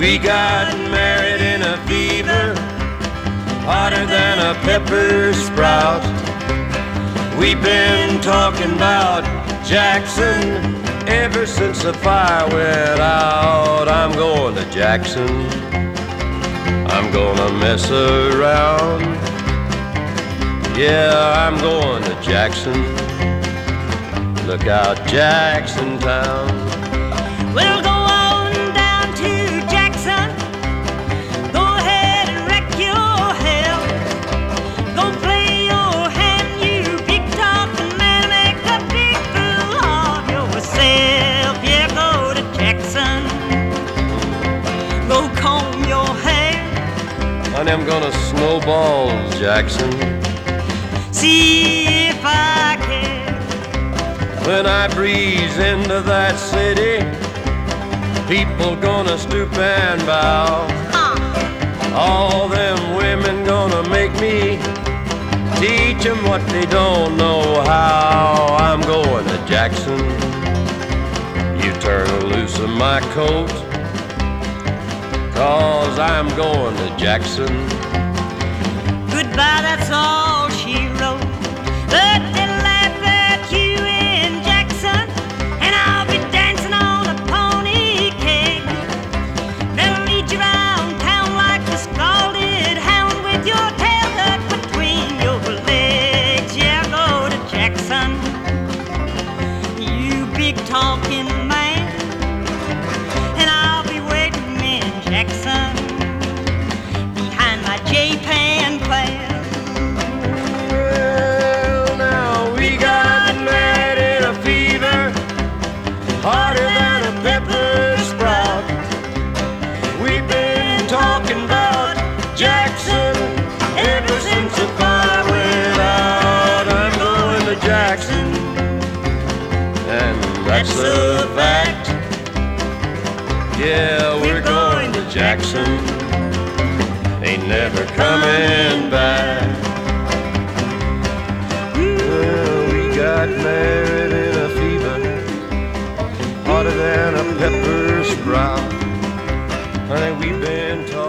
We got married in a fever, hotter than a pepper sprout. We've been talking about Jackson ever since the fire went out. I'm going to Jackson, I'm gonna mess around. Yeah, I'm going to Jackson. Look out, Jackson Town. We'll go on down to Jackson. Go ahead and wreck your hell. Go play your hand, you big talking man. Make a big fool of yourself. Yeah, go to Jackson. Go comb your hair. Honey, I'm gonna snowball Jackson. See if I can. When I breeze into that city, people gonna stoop and bow. All them women gonna make me teach them what they don't know how. I'm going to Jackson. You turn loose of my coat, 'cause I'm going to Jackson. Goodbye, that's all she wrote. But they'll laugh at you in Jackson, and I'll be dancing on a pony keg. They'll lead you around town like a scalded hound with your tail tucked between your legs. Yeah, go to Jackson, you big talking man, and I'll be waiting in Jackson behind my J-Pan plan. Hotter than a pepper sprout. We've been talking about Jackson ever since the fire went out. I'm going to Jackson, and that's a fact. Yeah, we're going to Jackson. Ain't never coming back. Well, we got married in a fever, hotter than a pepper sprout. Honey, we've been talking